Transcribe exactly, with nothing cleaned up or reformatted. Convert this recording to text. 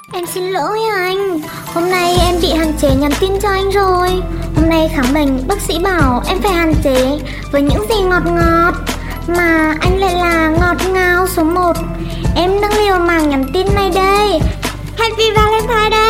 Em xin lỗi anh, hôm nay em bị hạn chế nhắn tin cho anh rồi. Hôm nay khám bệnh, bác sĩ bảo em phải hạn chế với những gì ngọt ngọt, mà anh lại là ngọt ngào số một. Em nâng liều mạng nhắn tin này đây. Happy Valentine Day.